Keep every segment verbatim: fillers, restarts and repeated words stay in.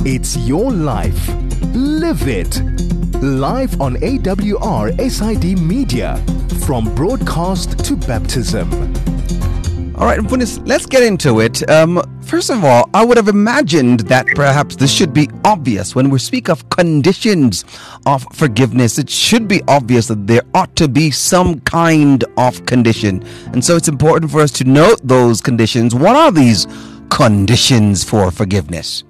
It's your life. Live it. Live on A W R S I D Media. From broadcast to baptism. All right, Mfundisi, let's get into it. Um, first of all, I would have imagined that perhaps this should be obvious. When we speak of conditions of forgiveness, it should be obvious that there ought to be some kind of condition. And so it's important for us to note those conditions. What are these conditions for forgiveness?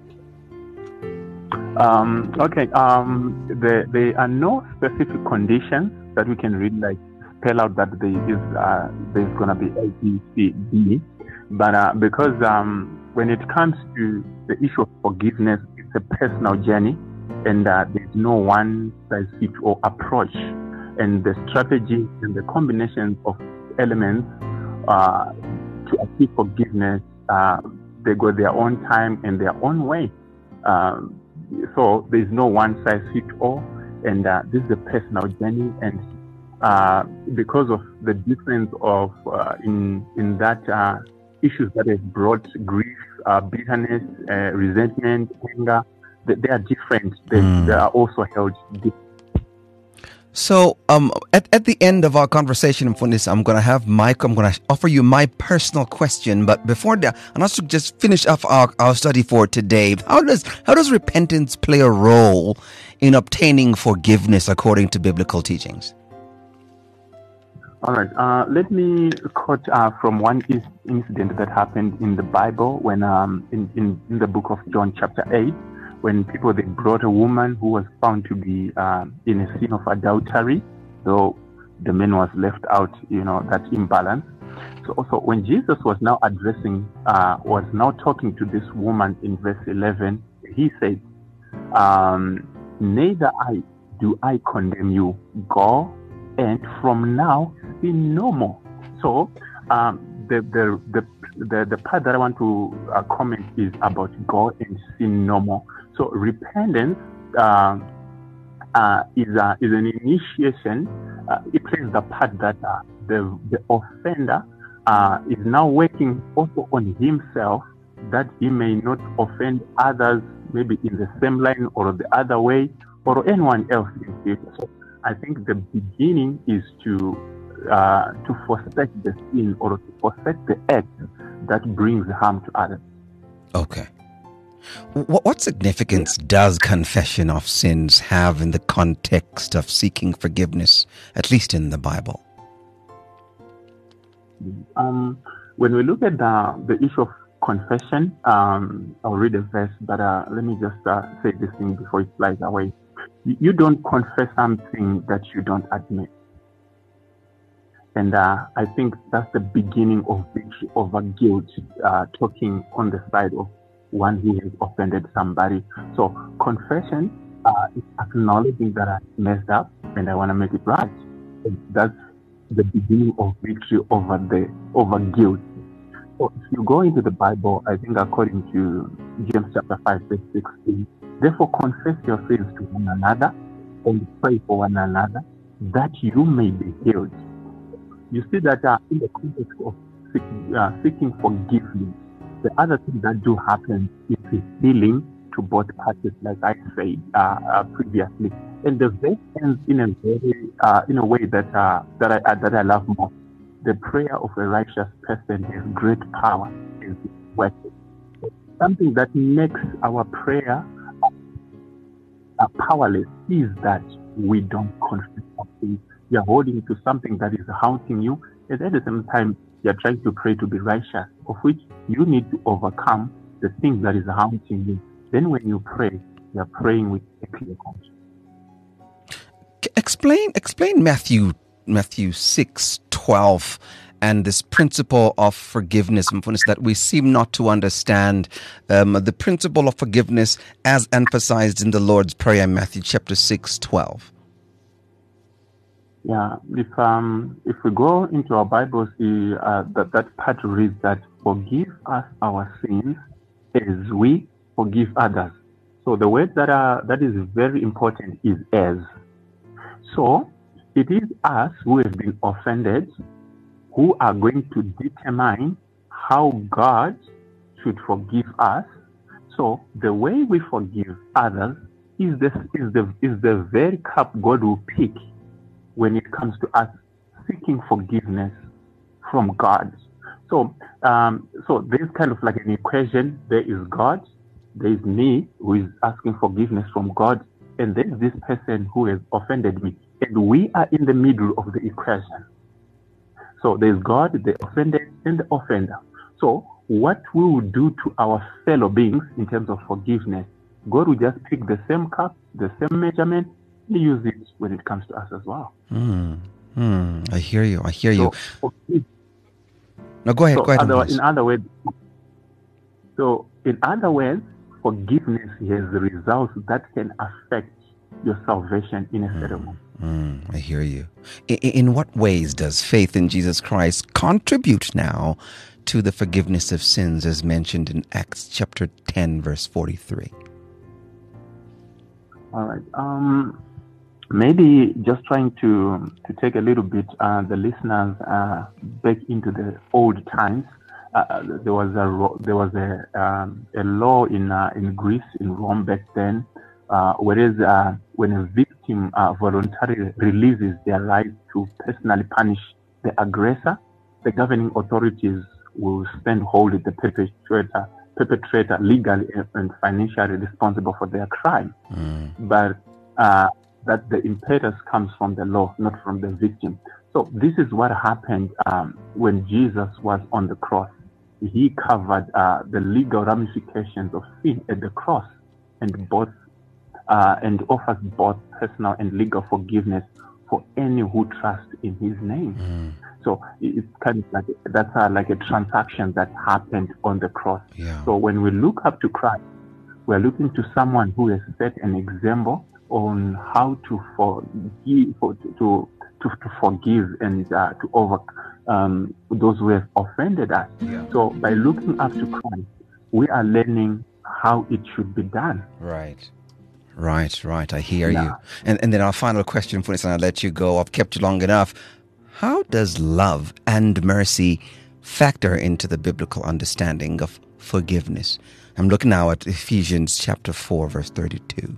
Um, okay, um, there, there are no specific conditions that we can read, like spell out that there is uh, there's going to be A, B, C, D. But uh, because um, when it comes to the issue of forgiveness, it's a personal journey, and uh, there's no one size fits all approach. And the strategy and the combination of elements uh, to achieve forgiveness, uh, they go their own time and their own way. Um, so there's no one size fits all, and uh, this is a personal journey. And Uh, because of the difference of uh, in in that uh, issues that have brought grief, uh, bitterness, uh, resentment, anger, they, they are different. They, mm. they are also held different. So, um, at, at the end of our conversation, Mfundisi, I'm going to have Mike. I'm going to offer you my personal question. But before that, and also just finish off our, our study for today. How does how does repentance play a role in obtaining forgiveness according to biblical teachings? All right. Uh, let me quote uh, from one is- incident that happened in the Bible when, um, in, in, in the book of John, chapter eight, when people they brought a woman who was found to be uh, in a sin of adultery, though the man was left out. You know, that imbalance. So also when Jesus was now addressing, uh, was now talking to this woman in verse eleven, he said, um, "Neither I do I condemn you. Go, and from now sin no more." So um, the, the the the the part that I want to uh, comment is about go and sin no more. So repentance uh, uh, is a, is an initiation. Uh, it plays the part that uh, the the offender uh, is now working also on himself, that he may not offend others, maybe in the same line or the other way, or anyone else in future. So I think the beginning is to uh, to forsake the sin or to forsake the act that brings harm to others. Okay. What, what significance does confession of sins have in the context of seeking forgiveness, at least in the Bible? Um, when we look at the, the issue of confession, um, I'll read a verse, but uh, let me just uh, say this thing before it flies away. You don't confess something that you don't admit. And uh, I think that's the beginning of victory over guilt, uh, talking on the side of one who has offended somebody. So confession uh, is acknowledging that I messed up and I want to make it right. And that's the beginning of victory over the over guilt. So if you go into the Bible, I think according to James chapter five, verse sixteen, therefore confess your sins to one another and pray for one another that you may be healed. You see that uh, in the context of seeking, uh, seeking forgiveness, the other thing that do happen is the healing to both parties, like I said uh, uh, previously. And the verse ends in a very uh, in a way that uh, that I uh, that I love most. The prayer of a righteous person has great power in its working. Something that makes our prayer uh, powerless is that we don't confess something. You're holding to something that is haunting you, and at the same time, you're trying to pray to be righteous, of which you need to overcome the thing that is haunting you. Then when you pray, you're praying with a clear conscience. Explain, explain Matthew, Matthew six twelve, and this principle of forgiveness, that we seem not to understand. Um, the principle of forgiveness as emphasized in the Lord's Prayer, Matthew chapter six twelve. Yeah, if um if we go into our Bibles, the, uh, that that part reads that forgive us our sins as we forgive others. So the word that uh, that is very important is as. So it is us who have been offended who are going to determine how God should forgive us, So the way we forgive others is the, is the, is the very cup God will pick when it comes to us seeking forgiveness from God. So, um, so there's kind of like an equation. There is God, there is me who is asking forgiveness from God, and there's this person who has offended me, and we are in the middle of the equation. So there's God, the offended, and the offender. So what we will do to our fellow beings in terms of forgiveness, God will just pick the same cup, the same measurement, and use it when it comes to us as well. Mm. Mm. I hear you. I hear so, you. Okay. No, go ahead. So go ahead. Other, in other words, so in other words, forgiveness has results that can affect your salvation in a certain way. Mm, I hear you. In, in what ways does faith in Jesus Christ contribute now to the forgiveness of sins as mentioned in Acts chapter ten, verse forty-three? All right. Um, maybe just trying to to take a little bit uh, the listeners uh, back into the old times. Uh, there was a there was a um, a law in uh, in Greece, in Rome back then, uh, whereas uh, when a victim uh, voluntarily releases their right to personally punish the aggressor, the governing authorities will stand hold the perpetrator perpetrator legally and financially responsible for their crime. Mm. But uh, that the impetus comes from the law, not from the victim. So this is what happened um, when Jesus was on the cross. He covered uh, the legal ramifications of sin at the cross, and both uh, and offers both personal and legal forgiveness for any who trusts in His name. Mm. So it's kind of like that's uh, like a transaction that happened on the cross. Yeah. So when we look up to Christ, we're looking to someone who has set an example on how to forgive, to to, to, to forgive and uh, to over um, those who have offended us. Yeah. So by looking up to Christ, we are learning how it should be done. Right. Right, right. I hear Yeah. you. And and then our final question for this, and I'll let you go. I've kept you long enough. How does love and mercy factor into the biblical understanding of forgiveness? I'm looking now at Ephesians chapter four, verse thirty-two.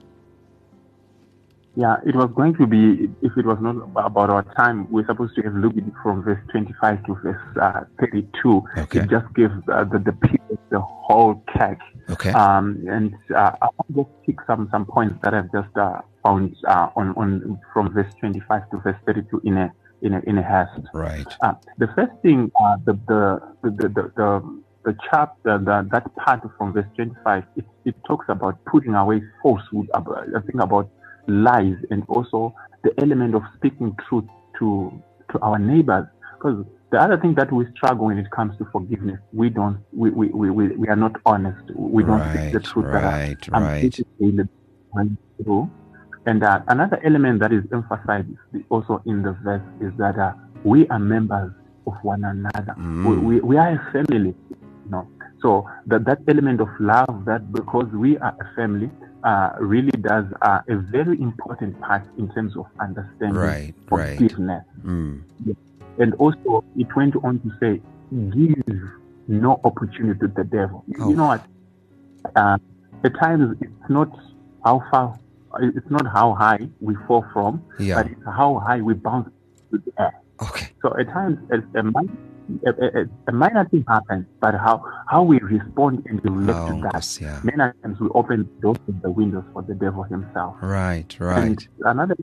Yeah, it was going to be, if it was not about our time, we're supposed to have looked at it from verse twenty-five to verse uh, thirty-two. Okay. It just gives uh, the, the people the whole catch. Okay. Um, and uh, I want to just pick some, some points that I've just uh, found uh, on, on from verse twenty-five to verse thirty-two in a in a, in a haste. Right. Uh, the first thing, uh, the, the, the, the, the, the, the chapter, the, that part from verse twenty-five, it, it talks about putting away falsehood, about, I think about lies, and also the element of speaking truth to to our neighbors. Because the other thing that we struggle when it comes to forgiveness, we don't, we we, we, we, we are not honest. We don't Right, speak the truth. right, that I'm right. going through. And uh, another element that is emphasized also in the verse is that uh, we are members of one another. Mm. We, we, we are a family, you know. So that, that element of love, that because we are a family, uh, really does uh, a very important part in terms of understanding Right, right. forgiveness. Mm. And also, it went on to say, give no opportunity to the devil. Oh. You know what? Uh, at times, it's not how far, it's not how high we fall from, Yeah. but it's how high we bounce to the air. Okay. So at times, a, a, minor, a, a, a minor thing happens, but how, how we respond and react Oh, to that, yes, yeah. many times we open those the windows for the devil himself. Right, right. And another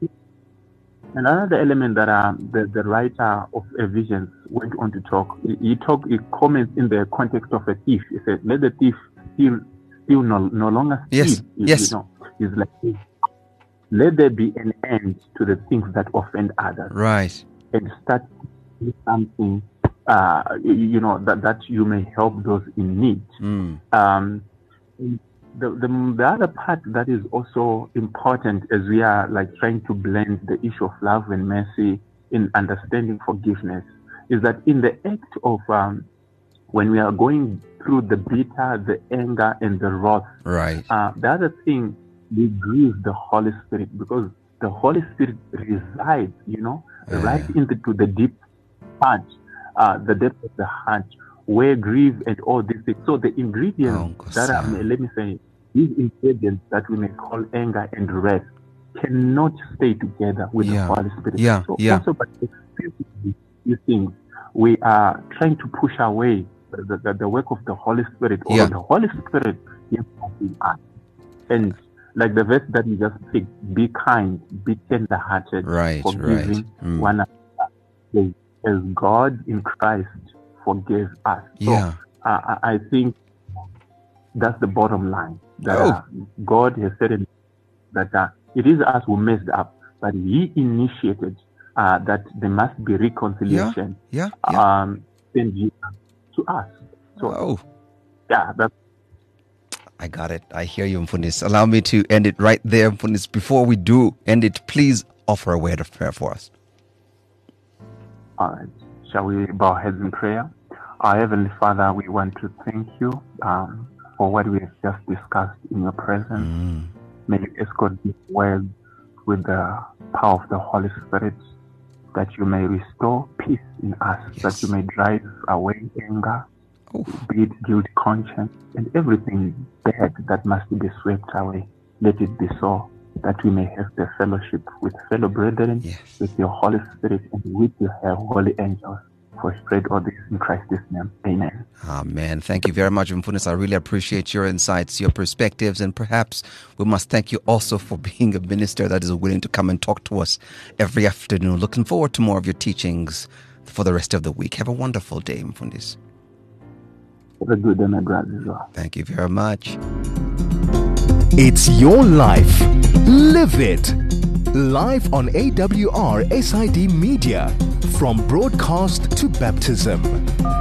another element that uh, the, the writer of Ephesians went on to talk, he, he talk, he comments in the context of a thief. He said, let the thief steal, steal no, no longer steal. Yes, You- yes. You know, he's like, let there be an end to the things that offend others, Right. and start with something, uh, you, you know, that, that you may help those in need. Mm. Um, the, the the other part that is also important as we are like trying to blend the issue of love and mercy in understanding forgiveness is that in the act of um, when we are going through the bitter, the anger, and the wrath, Right. uh, the other thing, we grieve the Holy Spirit, because the Holy Spirit resides, you know, Yeah, right yeah. into the deep part, uh, the depth of the heart, where grief and all these things. So the ingredients Oh, that are, Nkosi. let me say, these ingredients that we may call anger and wrath cannot stay together with Yeah. the Holy Spirit. Yeah, So yeah. also, but explicitly, you think we are trying to push away the, the, the work of the Holy Spirit, or Yeah. the Holy Spirit is in us. And like the verse that you just picked, be kind, be tender-hearted, Right, forgiving right. Mm. one another, as God in Christ forgave us. So Yeah. uh, I I think that's the bottom line. That Oh. uh, God has said in- that uh, it is us who messed up, but He initiated uh, that there must be reconciliation. Yeah. Yeah. Um, send Jesus to us. So Oh. yeah, that's I got it. I hear you, Mfundisi. Allow me to end it right there, Mfundisi. Before we do end it, please offer a word of prayer for us. all right. Shall we bow heads in prayer? Our Heavenly Father, we want to thank you um, for what we have just discussed in your presence. Mm. May you escort these words with the power of the Holy Spirit, that you may restore peace in us, Yes. that you may drive away anger, Oh. be it guilt, conscience, and everything bad that must be swept away. Let it be so, that we may have the fellowship with fellow brethren, Yes. with your Holy Spirit, and with your holy angels. For spread all this in Christ's name. Amen. Amen. Thank you very much, Mfundisi. I really appreciate your insights, your perspectives, and perhaps we must thank you also for being a minister that is willing to come and talk to us every afternoon. Looking forward to more of your teachings for the rest of the week. Have a wonderful day, Mfundisi. Have a good day, my brothers as well. Thank you very much. It's your life. Live it. Live on A W R S I D Media. From broadcast to baptism.